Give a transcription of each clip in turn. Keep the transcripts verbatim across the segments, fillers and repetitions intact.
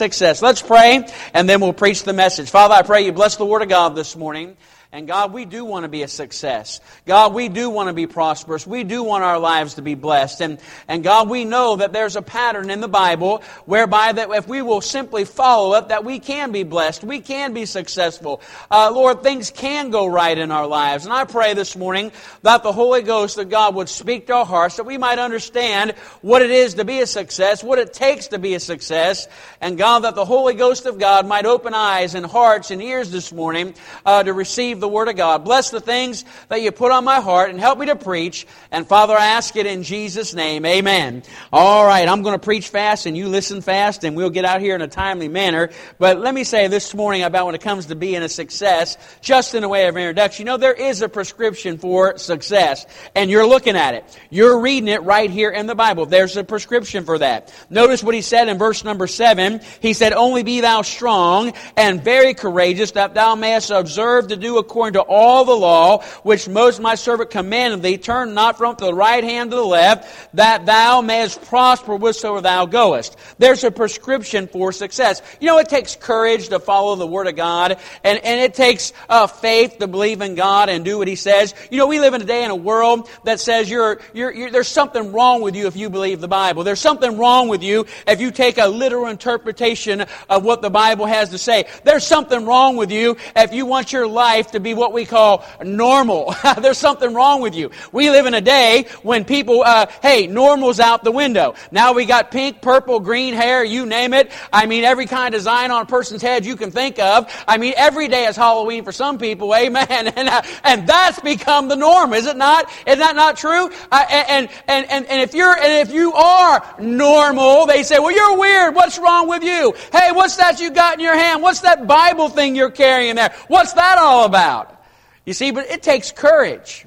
Success. Let's pray, and then we'll preach the message. Father, I pray you bless the Word of God this morning. And God, we do want to be a success. God, we do want to be prosperous. We do want our lives to be blessed. And, and God, we know that there's a pattern in the Bible whereby that if we will simply follow it, that we can be blessed. We can be successful. Uh, Lord, things can go right in our lives. And I pray this morning that the Holy Ghost of God would speak to our hearts, that we might understand what it is to be a success, what it takes to be a success. And God, that the Holy Ghost of God might open eyes and hearts and ears this morning uh, to receive the Word of God. Bless the things that you put on my heart and help me to preach. And Father, I ask it in Jesus' name. Amen. All right, I'm going to preach fast and you listen fast and we'll get out here in a timely manner. But let me say this morning about when it comes to being a success, just in a way of introduction. You know, there is a prescription for success. And you're looking at it. You're reading it right here in the Bible. There's a prescription for that. Notice what he said in verse number seven. He said, "Only be thou strong and very courageous, that thou mayest observe to do according to all the law, which Moses my servant commanded thee. Turn not from to the right hand to the left, that thou mayest prosper whithersoever thou goest." There's a prescription for success. You know, it takes courage to follow the Word of God, and, and it takes uh, faith to believe in God and do what He says. You know, we live in a day in a world that says you're, you're, you're, there's something wrong with you if you believe the Bible. There's something wrong with you if you take a literal interpretation of what the Bible has to say. There's something wrong with you if you want your life to be what we call normal. There's something wrong with you. We live in a day when people, uh, hey, normal's out the window. Now we got pink, purple, green hair, you name it. I mean, every kind of design on a person's head you can think of. I mean, every day is Halloween for some people, amen. And, uh, and that's become the norm, is it not? Is that not true? Uh, and, and, and, and if you're, and if you are normal, they say, well, you're weird. What's wrong with you? Hey, what's that you got in your hand? What's that Bible thing you're carrying there? What's that all about? You see, but it takes courage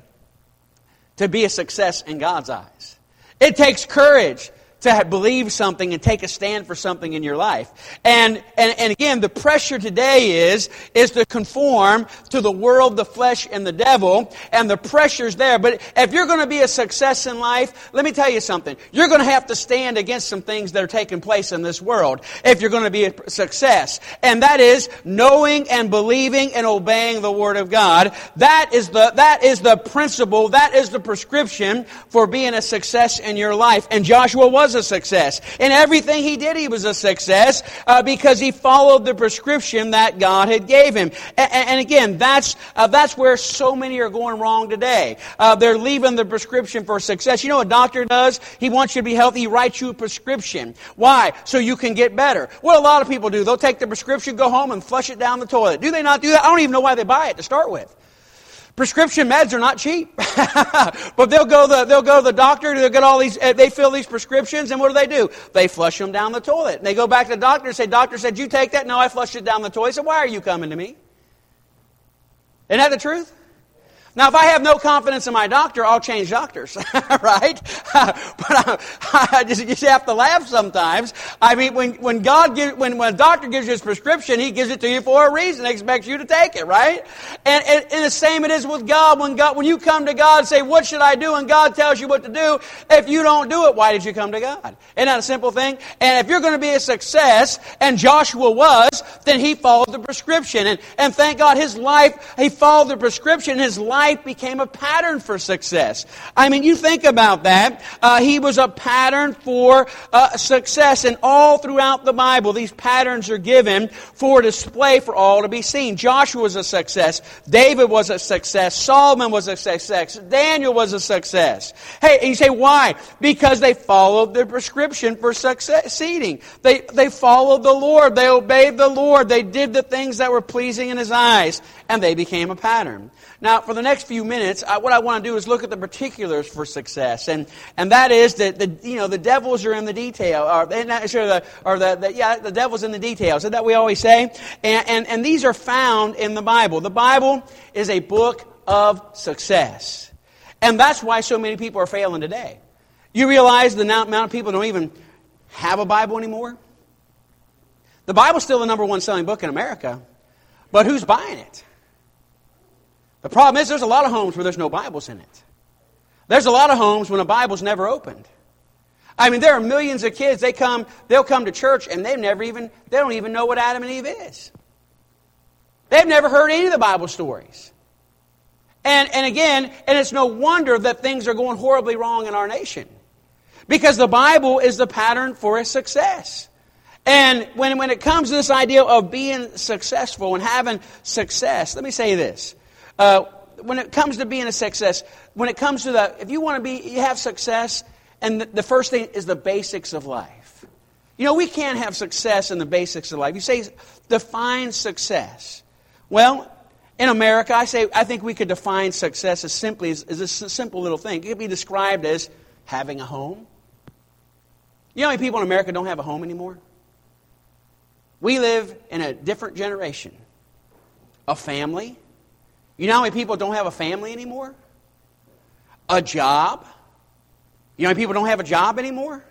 to be a success in God's eyes. It takes courage to believe something and take a stand for something in your life. And, and, and again, the pressure today is, is to conform to the world, the flesh, and the devil. And the pressure's there. But if you're going to be a success in life, let me tell you something. You're going to have to stand against some things that are taking place in this world if you're going to be a success. And that is knowing and believing and obeying the Word of God. That is the, that is the principle, that is the prescription for being a success in your life. And Joshua was a success. In everything he did, he was a success uh, because he followed the prescription that God had gave him. And, and again, that's uh, that's where so many are going wrong today. Uh, they're leaving the prescription for success. You know what a doctor does? He wants you to be healthy. He writes you a prescription. Why? So you can get better. What a lot of people do, they'll take the prescription, go home, and flush it down the toilet. Do they not do that? I don't even know why they buy it to start with. Prescription meds are not cheap, but they'll go the they'll go to the doctor. They'll get all these. They fill these prescriptions, and what do they do? They flush them down the toilet. And they go back to the doctor and say, "Doctor said you take that." No, I flushed it down the toilet. He said, "Why are you coming to me?" Isn't that the truth? Now, if I have no confidence in my doctor, I'll change doctors, right? But I, I just, you just have to laugh sometimes. I mean, when, when God gives, when, when a doctor gives you his prescription, he gives it to you for a reason. He expects you to take it, right? And, and, and the same it is with God. When God, when you come to God and say, "What should I do?" and God tells you what to do, if you don't do it, why did you come to God? Isn't that a simple thing? And if you're going to be a success, and Joshua was, then he followed the prescription. And, and thank God his life, he followed the prescription. His life became a pattern for success. I mean, you think about that. Uh, he was a pattern for uh, success. And all throughout the Bible, these patterns are given for display for all to be seen. Joshua was a success. David was a success. Solomon was a success. Daniel was a success. Hey, and you say, why? Because they followed the prescription for succeeding. They, they followed the Lord. They obeyed the Lord. They did the things that were pleasing in His eyes. And they became a pattern. Now, for the next few minutes, I, what I want to do is look at the particulars for success, and and that is that the you know the devils are in the detail, or not sure the or the, the yeah the devil's in the details. Isn't that we always say? And, and and these are found in the Bible. The Bible is a book of success, and that's why so many people are failing today. You realize the amount of people don't even have a Bible anymore. The Bible's still the number one selling book in America, but who's buying it? The problem is there's a lot of homes where there's no Bibles in it. There's a lot of homes when a Bible's never opened. I mean, there are millions of kids, they come, they'll come to church and they've never even, they don't even know what Adam and Eve is. They've never heard any of the Bible stories. And, and again, and it's no wonder that things are going horribly wrong in our nation. Because the Bible is the pattern for a success. And when, when it comes to this idea of being successful and having success, let me say this. Uh, when it comes to being a success, when it comes to the, if you want to be, you have success, and the, the first thing is the basics of life. You know, we can't have success in the basics of life. You say, define success. Well, in America, I say, I think we could define success as simply as, as a simple little thing. It could be described as having a home. You know how many people in America don't have a home anymore? We live in a different generation. A family. You know how many people don't have a family anymore? A job. You know how many people don't have a job anymore?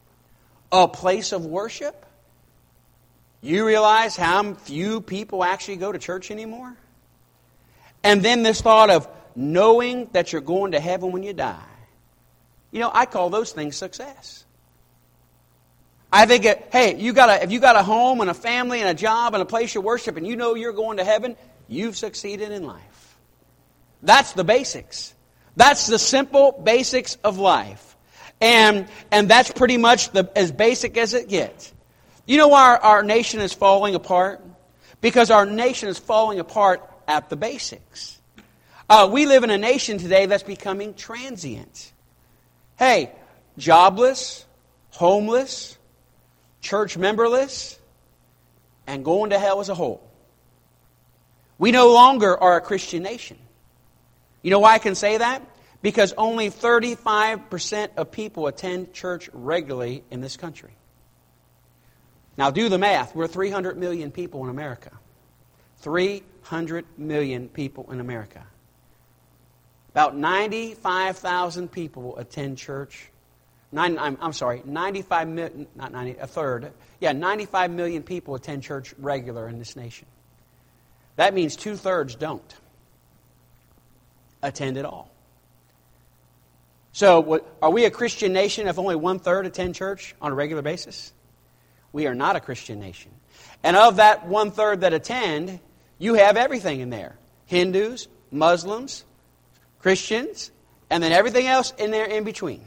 A place of worship. You realize how few people actually go to church anymore? And then this thought of knowing that you're going to heaven when you die. You know, I call those things success. I think, it, hey, you got a, if you got a home and a family and a job and a place you worship and you know you're going to heaven, you've succeeded in life. That's the basics. That's the simple basics of life. And, and that's pretty much the, as basic as it gets. You know why our, our nation is falling apart? Because our nation is falling apart at the basics. Uh, we live in a nation today that's becoming transient. Hey, jobless, homeless, church memberless, and going to hell as a whole. We no longer are a Christian nation. You know why I can say that? Because only thirty-five percent of people attend church regularly in this country. Now do the math. We're three hundred million people in America. three hundred million people in America. About ninety-five thousand people attend church. Nine, I'm, I'm sorry, ninety-five million, not ninety, a third. Yeah, ninety-five million people attend church regular in this nation. That means two-thirds don't attend at all. So, what, are we a Christian nation if only one-third attend church on a regular basis? We are not a Christian nation. And of that one-third that attend, you have everything in there. Hindus, Muslims, Christians, and then everything else in there in between.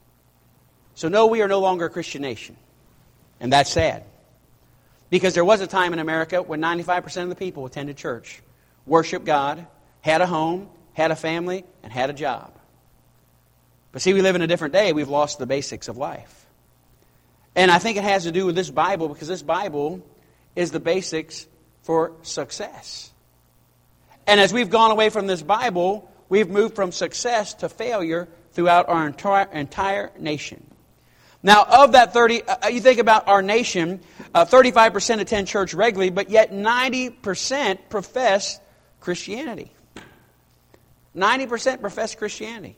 So no, we are no longer a Christian nation. And that's sad. Because there was a time in America when ninety-five percent of the people attended church, worshiped God, had a home, had a family, and had a job. But see, we live in a different day. We've lost the basics of life. And I think it has to do with this Bible, because this Bible is the basics for success. And as we've gone away from this Bible, we've moved from success to failure throughout our entire, entire nation. Now, of that thirty, uh, you think about our nation, uh, thirty-five percent attend church regularly, but yet ninety percent profess Christianity. ninety percent profess Christianity.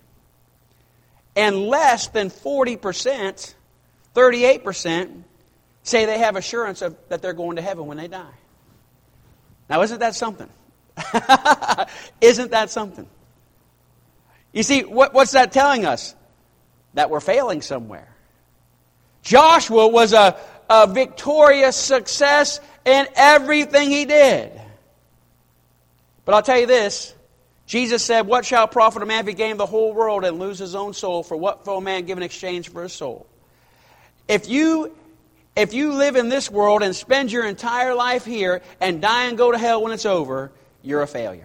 And less than forty percent, thirty-eight percent, say they have assurance of, that they're going to heaven when they die. Now, isn't that something? Isn't that something? You see, what, what's that telling us? That we're failing somewhere. Joshua was a, a victorious success in everything he did. But I'll tell you this. Jesus said, "What shall it profit a man if he gain the whole world and lose his own soul? For what will a man give in exchange for his soul?" If you, if you live in this world and spend your entire life here and die and go to hell when it's over, you're a failure.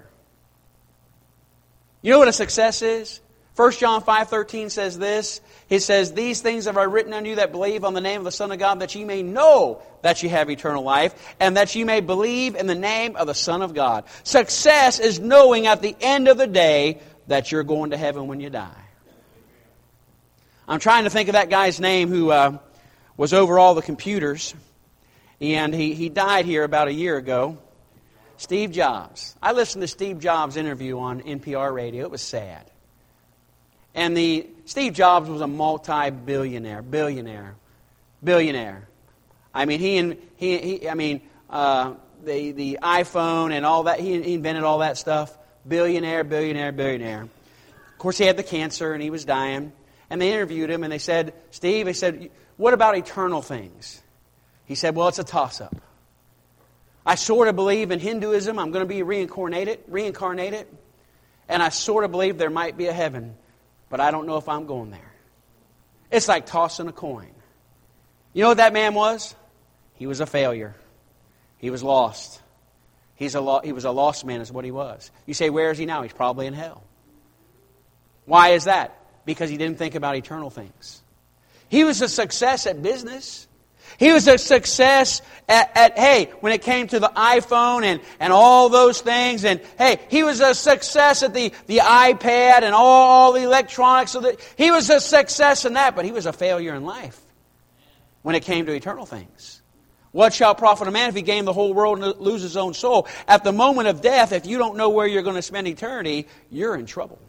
You know what a success is? First John five thirteen says this. It says, "These things have I written unto you that believe on the name of the Son of God, that ye may know that ye have eternal life, and that ye may believe in the name of the Son of God." Success is knowing at the end of the day that you're going to heaven when you die. I'm trying to think of that guy's name who uh, was over all the computers, and he, he died here about a year ago. Steve Jobs. I listened to Steve Jobs' interview on N P R radio. It was sad. And the Steve Jobs was a multi-billionaire, billionaire, billionaire. I mean, he and he, he I mean, uh, the the iPhone and all that. He, he invented all that stuff. Billionaire, billionaire, billionaire. Of course, he had the cancer and he was dying. And they interviewed him and they said, Steve, they said, what about eternal things? He said, well, it's a toss-up. I sort of believe in Hinduism I'm going to be reincarnated, reincarnated. And I sort of believe there might be a heaven, but I don't know if I'm going there. It's like tossing a coin. You know what that man was? He was a failure. He was lost. He's a lo- he was a lost man is what he was. You say, where is he now? He's probably in hell. Why is that? Because he didn't think about eternal things. He was a success at business. He was a success at, at hey, when it came to the iPhone and, and all those things. And hey, he was a success at the, the iPad and all the electronics. So that, he was a success in that, but he was a failure in life when it came to eternal things. What shall profit a man if he gain the whole world and lose his own soul? At the moment of death, if you don't know where you're going to spend eternity, you're in trouble.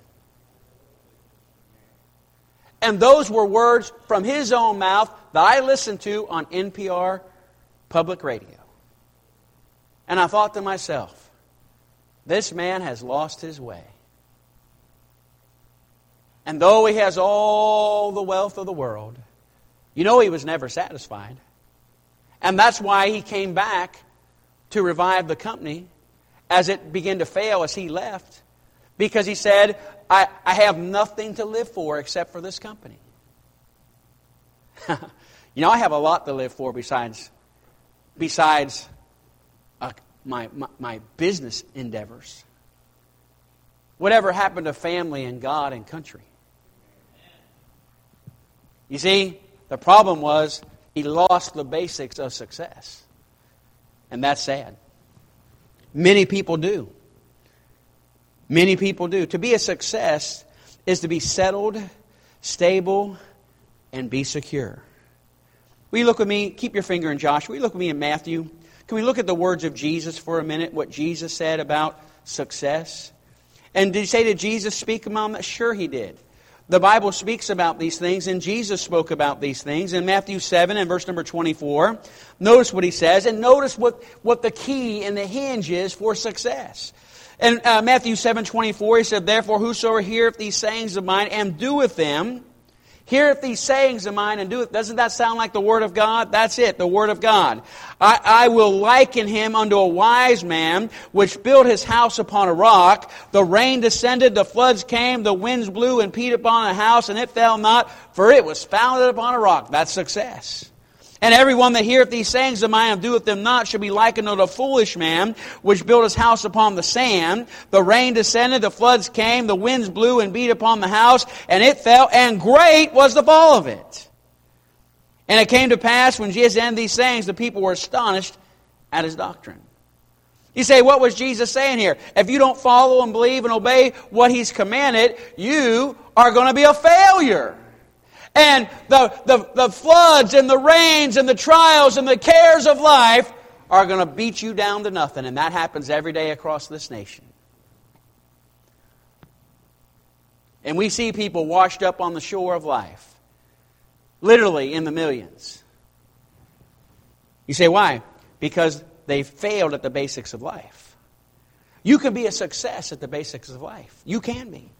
And those were words from his own mouth that I listened to on N P R public radio. And I thought to myself, this man has lost his way. And though he has all the wealth of the world, you know he was never satisfied. And that's why he came back to revive the company as it began to fail as he left. Because he said, I, I have nothing to live for except for this company. You know, I have a lot to live for besides, besides uh, my, my, my business endeavors. Whatever happened to family and God and country? You see, the problem was he lost the basics of success. And that's sad. Many people do. Many people do. To be a success is to be settled, stable, and be secure. Will you look with me? Keep your finger in Joshua. Will you look with me in Matthew? Can we look at the words of Jesus for a minute? What Jesus said about success? And did he say, did Jesus speak about that? Sure he did. The Bible speaks about these things, and Jesus spoke about these things. In Matthew seven and verse number twenty-four, notice what he says, and notice what, what the key and the hinge is for success. In uh, Matthew seven twenty-four, he said, therefore whosoever heareth these sayings of mine and doeth them, heareth these sayings of mine and doeth. Doesn't that sound like the Word of God? That's it, the Word of God. I, I will liken him unto a wise man, which built his house upon a rock. The rain descended, the floods came, the winds blew and beat upon the house, and it fell not, for it was founded upon a rock. That's success. And everyone that heareth these sayings of mine and doeth them not shall be likened unto a foolish man, which built his house upon the sand. The rain descended, the floods came, the winds blew and beat upon the house, and it fell, and great was the fall of it. And it came to pass, when Jesus ended these sayings, the people were astonished at his doctrine. You say, what was Jesus saying here? If you don't follow and believe and obey what He's commanded, you are going to be a failure. And the, the, the floods and the rains and the trials and the cares of life are going to beat you down to nothing. And that happens every day across this nation. And we see people washed up on the shore of life. Literally in the millions. You say, why? Because they failed at the basics of life. You can be a success at the basics of life. You can be.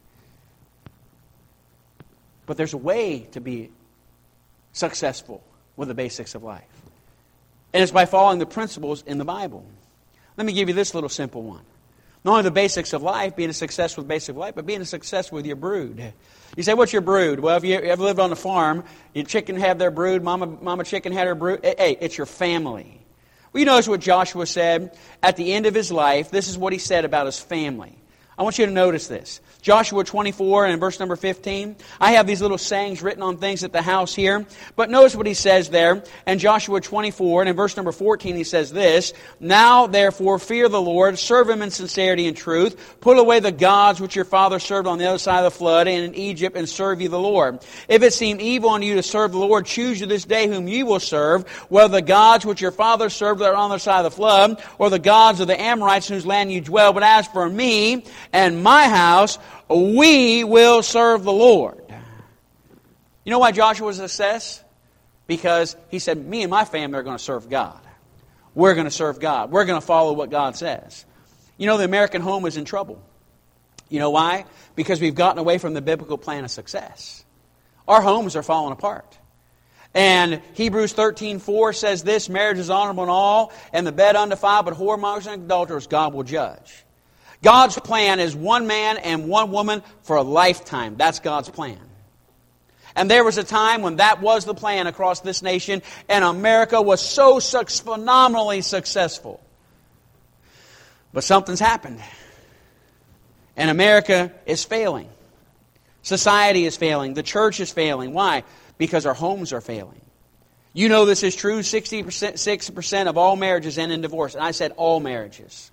But there's a way to be successful with the basics of life. And it's by following the principles in the Bible. Let me give you this little simple one. Not only the basics of life, being a success with basic life, but being a success with your brood. You say, what's your brood? Well, if you ever lived on a farm, your chicken had their brood, mama, mama chicken had her brood. Hey, it's your family. Well, you notice what Joshua said at the end of his life. This is what he said about his family. I want you to notice this. Joshua twenty-four and verse number fifteen. I have these little sayings written on things at the house here. But notice what he says there. In Joshua twenty-four and in verse number fourteen he says this. Now therefore fear the Lord, serve Him in sincerity and truth. Put away the gods which your father served on the other side of the flood and in Egypt, and serve ye the Lord. If it seem evil unto you to serve the Lord, choose you this day whom ye will serve, whether the gods which your father served that are on the other side of the flood, or the gods of the Amorites in whose land you dwell. But as for me and my house, we will serve the Lord. You know why Joshua was a success? Because he said, me and my family are going to serve God. We're going to serve God. We're going to follow what God says. You know, the American home is in trouble. You know why? Because we've gotten away from the biblical plan of success. Our homes are falling apart. And Hebrews thirteen four says this, marriage is honorable in all, and the bed undefiled, but whoremongers and adulterers God will judge. God's plan is one man and one woman for a lifetime. That's God's plan. And there was a time when that was the plan across this nation, and America was so su- phenomenally successful. But something's happened. And America is failing. Society is failing. The church is failing. Why? Because our homes are failing. You know this is true. sixty percent, six percent of all marriages end in divorce. And I said all marriages.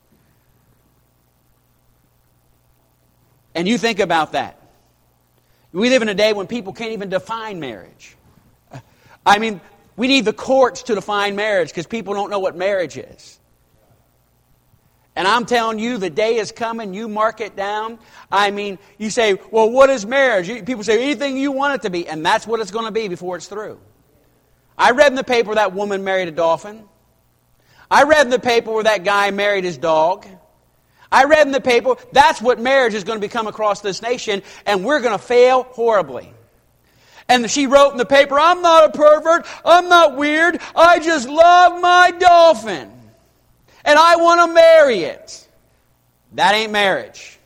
And you think about that. We live in a day when people can't even define marriage. I mean, we need the courts to define marriage because people don't know what marriage is. And I'm telling you, the day is coming, you mark it down. I mean, you say, well, what is marriage? People say, anything you want it to be. And that's what it's going to be before it's through. I read in the paper that woman married a dolphin. I read in the paper where that guy married his dog. I read in the paper, that's what marriage is going to become across this nation, and we're going to fail horribly. And she wrote in the paper, I'm not a pervert, I'm not weird, I just love my dolphin. And I want to marry it. That ain't marriage.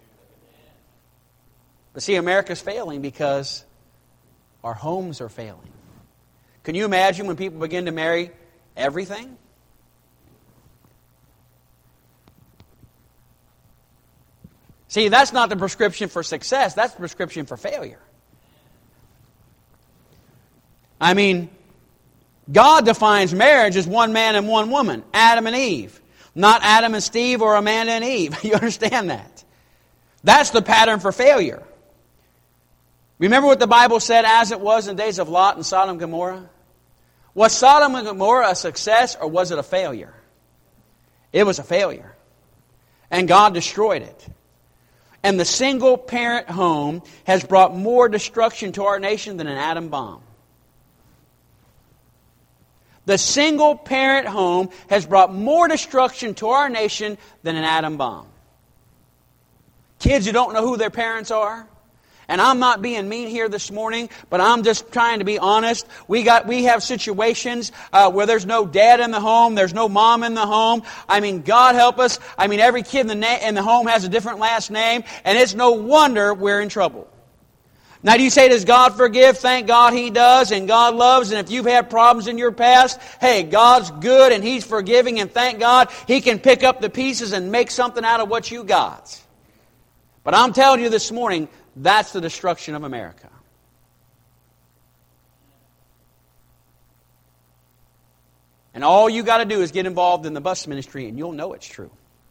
But see, America's failing because our homes are failing. Can you imagine when people begin to marry everything? See, that's not the prescription for success. That's the prescription for failure. I mean, God defines marriage as one man and one woman, Adam and Eve. Not Adam and Steve or Amanda and Eve. You understand that? That's the pattern for failure. Remember what the Bible said as it was in the days of Lot and Sodom and Gomorrah? Was Sodom and Gomorrah a success or was it a failure? It was a failure. And God destroyed it. And the single-parent home has brought more destruction to our nation than an atom bomb. The single-parent home has brought more destruction to our nation than an atom bomb. Kids who don't know who their parents are. And I'm not being mean here this morning, but I'm just trying to be honest. We got we have situations uh, where there's no dad in the home, there's no mom in the home. I mean, God help us. I mean, every kid in the na- in the home has a different last name, and it's no wonder we're in trouble. Now, do you say, does God forgive? Thank God He does, and God loves. And if you've had problems in your past, hey, God's good, and He's forgiving, and thank God He can pick up the pieces and make something out of what you got. But I'm telling you this morning, that's the destruction of America. And all you got to do is get involved in the bus ministry, and you'll know it's true.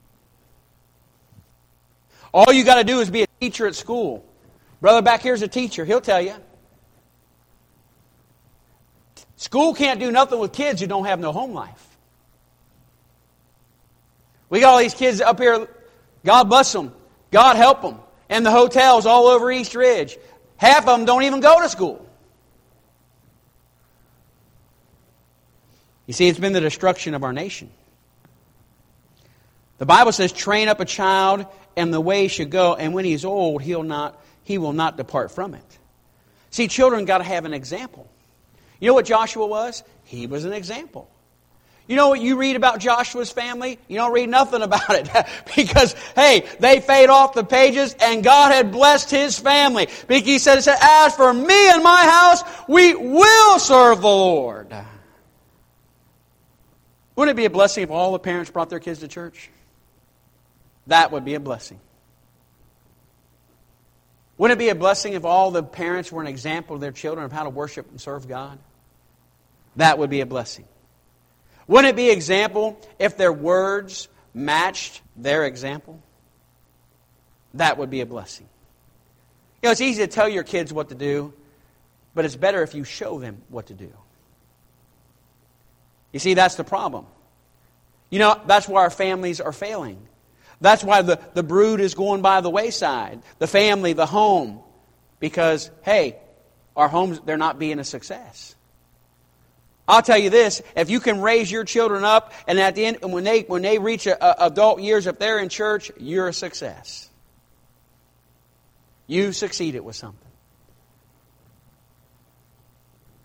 All you got to do is be a teacher at school. Brother back here's a teacher. He'll tell you. School can't do nothing with kids who don't have no home life. We got all these kids up here. God bless them. God help them. In the hotels all over East Ridge. Half of them don't even go to school. You see, it's been the destruction of our nation. The Bible says, train up a child in the way he should go, and when he's old, he'll not He will not depart from it. See, children got to have an example. You know what Joshua was? He was an example. You know what you read about Joshua's family? You don't read nothing about it. Because, hey, they fade off the pages and God had blessed his family. Because he said, as for me and my house, we will serve the Lord. Wouldn't it be a blessing if all the parents brought their kids to church? That would be a blessing. Wouldn't it be a blessing if all the parents were an example to their children of how to worship and serve God? That would be a blessing. Wouldn't it be an example if their words matched their example? That would be a blessing. You know, it's easy to tell your kids what to do, but it's better if you show them what to do. You see, that's the problem. You know, that's why our families are failing. That's why the, the brood is going by the wayside. The family, the home. Because, hey, our homes, they're not being a success. I'll tell you this, if you can raise your children up, and at the end, when they when they reach a, a, adult years, if they're in church, you're a success. You succeeded with something.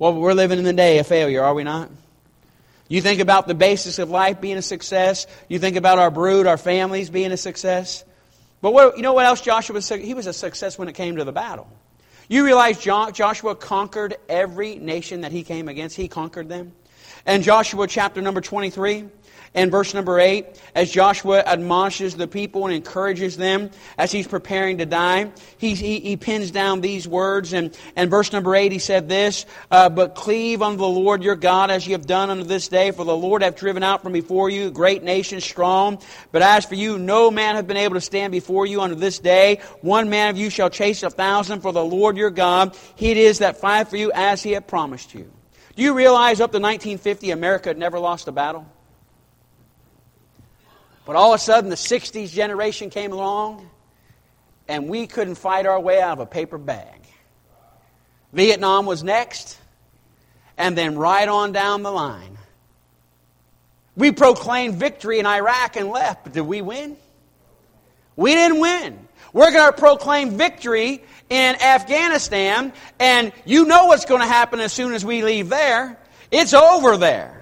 Well, we're living in the day of failure, are we not? You think about the basics of life being a success. You think about our brood, our families being a success. But what, you know what else Joshua was? He was a success when it came to the battle. You realize Joshua conquered every nation that he came against. He conquered them. And Joshua chapter number twenty-three and verse number eight, as Joshua admonishes the people and encourages them as he's preparing to die, he, he, he pins down these words. And, and verse number eight, he said this, uh, But cleave unto the Lord your God as ye have done unto this day, for the Lord hath driven out from before you a great nation strong. But as for you, no man hath been able to stand before you unto this day. One man of you shall chase a thousand, for the Lord your God, He it is that fight for you as He hath promised you. Do you realize up to nineteen fifty, America had never lost a battle? But all of a sudden, the sixties generation came along, and we couldn't fight our way out of a paper bag. Vietnam was next, and then right on down the line. We proclaimed victory in Iraq and left, but did we win? We didn't win. We're going to proclaim victory in Afghanistan, and you know what's going to happen as soon as we leave there. It's over there.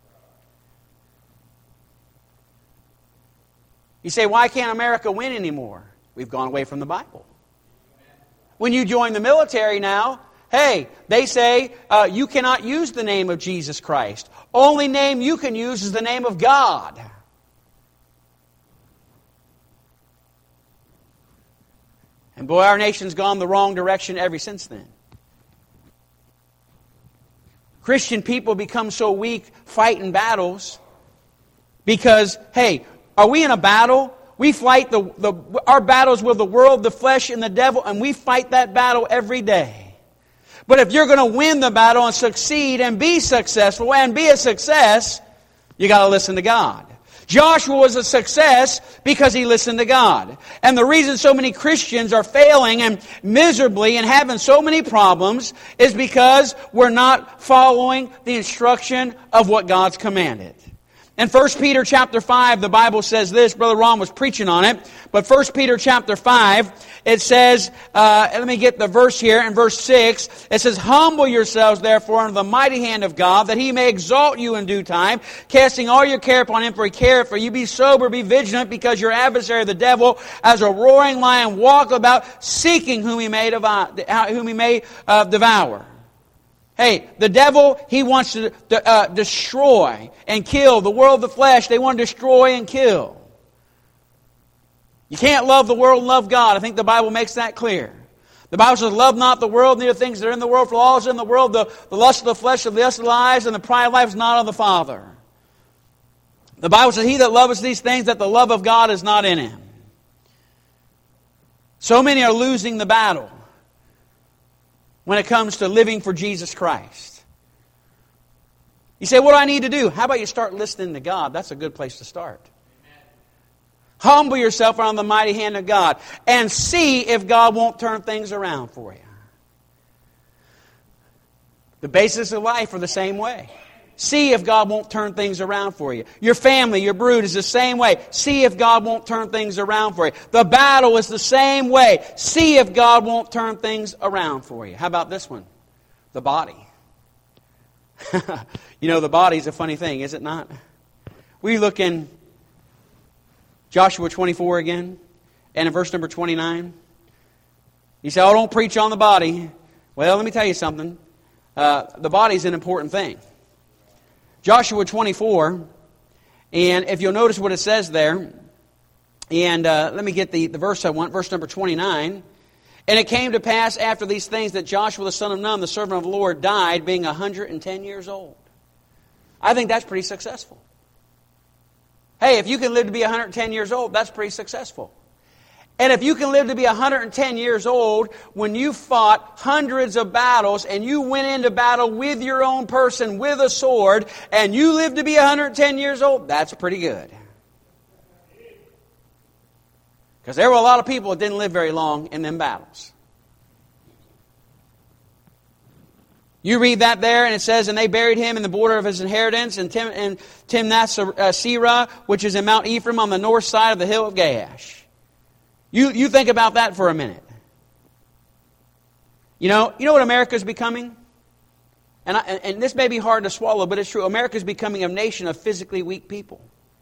You say, why can't America win anymore? We've gone away from the Bible. When you join the military now, hey, they say uh, you cannot use the name of Jesus Christ. Only name you can use is the name of God. And boy, our nation's gone the wrong direction ever since then. Christian people become so weak fighting battles because, hey, are we in a battle? We fight the, the our battles with the world, the flesh, and the devil, and we fight that battle every day. But if you're going to win the battle and succeed and be successful and be a success, you got to listen to God. Joshua was a success because he listened to God. And the reason so many Christians are failing and miserably and having so many problems is because we're not following the instruction of what God's commanded. In First Peter chapter five, the Bible says this. Brother Ron was preaching on it. But First Peter chapter five, it says, uh, let me get the verse here. In verse six, it says, Humble yourselves, therefore, under the mighty hand of God, that He may exalt you in due time, casting all your care upon Him, for He careth for you. Be sober, be vigilant, because your adversary, the devil, as a roaring lion, walketh about, seeking whom He may devour. Whom he may uh, devour. Hey, the devil, he wants to uh, destroy and kill the world, the flesh. They want to destroy and kill. You can't love the world and love God. I think the Bible makes that clear. The Bible says, Love not the world, neither things that are in the world, for all is in the world, the, the lust of the flesh, the lust of the eyes, and the pride of life is not of the Father. The Bible says, He that loveth these things, that the love of God is not in him. So many are losing the battle when it comes to living for Jesus Christ. You say, what do I need to do? How about you start listening to God? That's a good place to start. Amen. Humble yourself around the mighty hand of God and see if God won't turn things around for you. The basis of life are the same way. See if God won't turn things around for you. Your family, your brood is the same way. See if God won't turn things around for you. The battle is the same way. See if God won't turn things around for you. How about this one? The body. You know, the body is a funny thing, is it not? We look in Joshua twenty-four again, and in verse number twenty-nine. You say, oh, don't preach on the body. Well, let me tell you something. Uh, the body is an important thing. Joshua twenty-four, and if you'll notice what it says there, and uh, let me get the, the verse I want, verse number twenty-nine. And it came to pass after these things that Joshua the son of Nun, the servant of the Lord, died, being one hundred ten years old. I think that's pretty successful. Hey, if you can live to be one hundred ten years old, that's pretty successful. And if you can live to be one hundred ten years old, when you fought hundreds of battles and you went into battle with your own person, with a sword, and you lived to be one hundred ten years old, that's pretty good. Because there were a lot of people that didn't live very long in them battles. You read that there, and it says, and they buried him in the border of his inheritance in Tim, in Timnath-Serah, which is in Mount Ephraim on the north side of the hill of Gaash. You, you think about that for a minute. You know, you know what America's becoming? And, I, and this may be hard to swallow, but it's true. America is becoming a nation of physically weak people.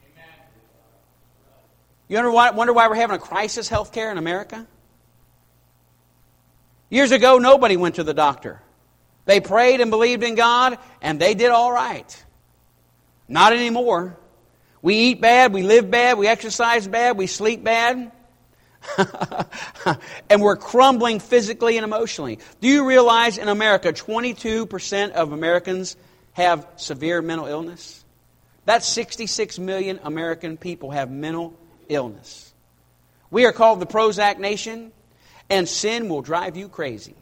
You wonder why, wonder why we're having a crisis health care in America? Years ago, nobody went to the doctor. They prayed and believed in God, and they did all right. Not anymore. We eat bad, we live bad, we exercise bad, we sleep bad. And we're crumbling physically and emotionally. Do you realize in America, twenty-two percent of Americans have severe mental illness? That's sixty-six million American people have mental illness. We are called the Prozac nation, and sin will drive you crazy.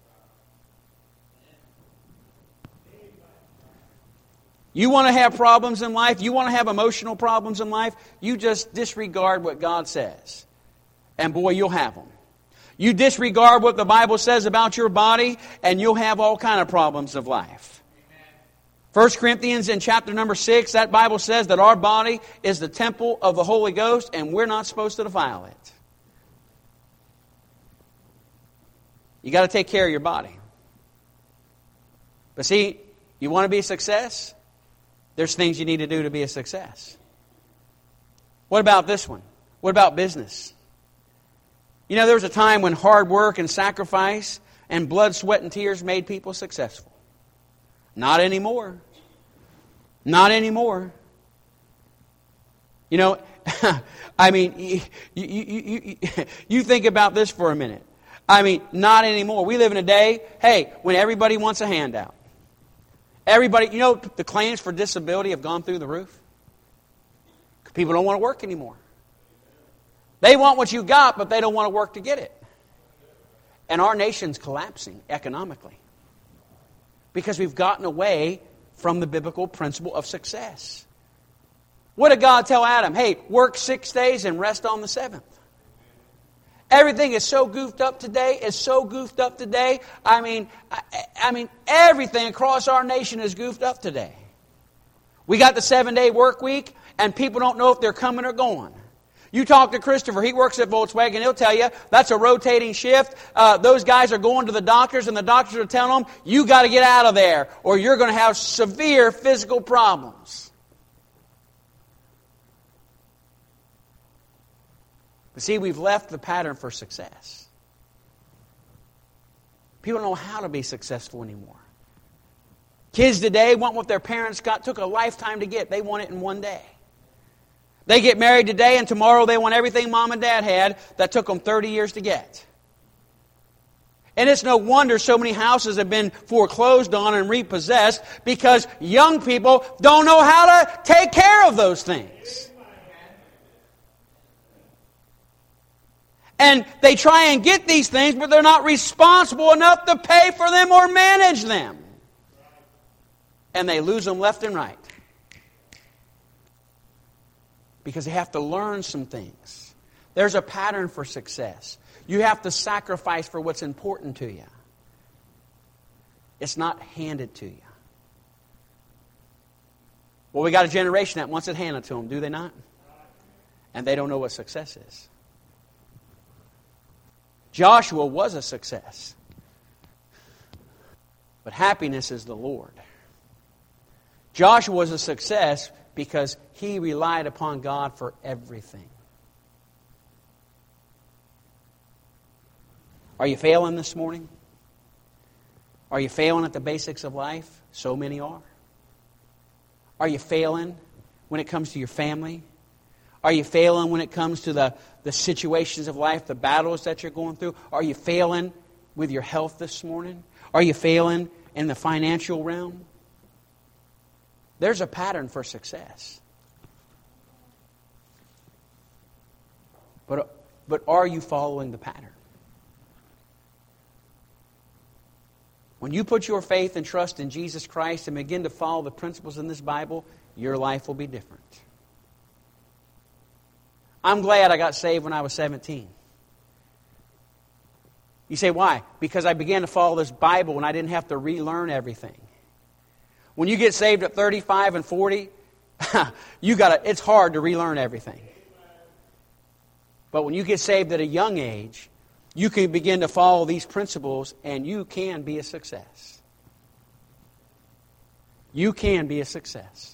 You want to have problems in life, you want to have emotional problems in life, you just disregard what God says. And boy, you'll have them. You disregard what the Bible says about your body, and you'll have all kind of problems of life. First Corinthians in chapter number six, that Bible says that our body is the temple of the Holy Ghost, and we're not supposed to defile it. You got to take care of your body. But see, you want to be a success? There's things you need to do to be a success. What about this one? What about business? You know, there was a time when hard work and sacrifice and blood, sweat, and tears made people successful. Not anymore. Not anymore. You know, I mean, you, you, you, you, you think about this for a minute. I mean, not anymore. We live in a day, hey, when everybody wants a handout. Everybody, you know, the claims for disability have gone through the roof. People don't want to work anymore. They want what you got, but they don't want to work to get it. And our nation's collapsing economically because we've gotten away from the biblical principle of success. What did God tell Adam? Hey, work six days and rest on the seventh. Everything is so goofed up today. It's so goofed up today. I mean, I, I mean, everything across our nation is goofed up today. We got the seven-day work week, and people don't know if they're coming or going. You talk to Christopher, he works at Volkswagen, he'll tell you that's a rotating shift. Uh, those guys are going to the doctors, and the doctors are telling them, you got to get out of there, or you're going to have severe physical problems. But see, we've left the pattern for success. People don't know how to be successful anymore. Kids today want what their parents got, took a lifetime to get. They want it in one day. They get married today, and tomorrow they want everything mom and dad had that took them thirty years to get. And it's no wonder so many houses have been foreclosed on and repossessed because young people don't know how to take care of those things. And they try and get these things, but they're not responsible enough to pay for them or manage them. And they lose them left and right. Because they have to learn some things. There's a pattern for success. You have to sacrifice for what's important to you. It's not handed to you. Well, we got a generation that wants it handed to them, do they not? And they don't know what success is. Joshua was a success. But happiness is the Lord. Joshua was a success because he relied upon God for everything. Are you failing this morning? Are you failing at the basics of life? So many are. Are you failing when it comes to your family? Are you failing when it comes to the, the situations of life, the battles that you're going through? Are you failing with your health this morning? Are you failing in the financial realm? There's a pattern for success. But, but are you following the pattern? When you put your faith and trust in Jesus Christ and begin to follow the principles in this Bible, your life will be different. I'm glad I got saved when I was seventeen. You say, why? Because I began to follow this Bible and I didn't have to relearn everything. When you get saved at thirty-five and forty, you got it's hard to relearn everything. But when you get saved at a young age, you can begin to follow these principles and you can be a success. You can be a success.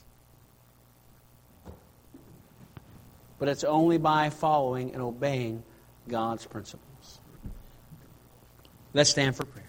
But it's only by following and obeying God's principles. Let's stand for prayer.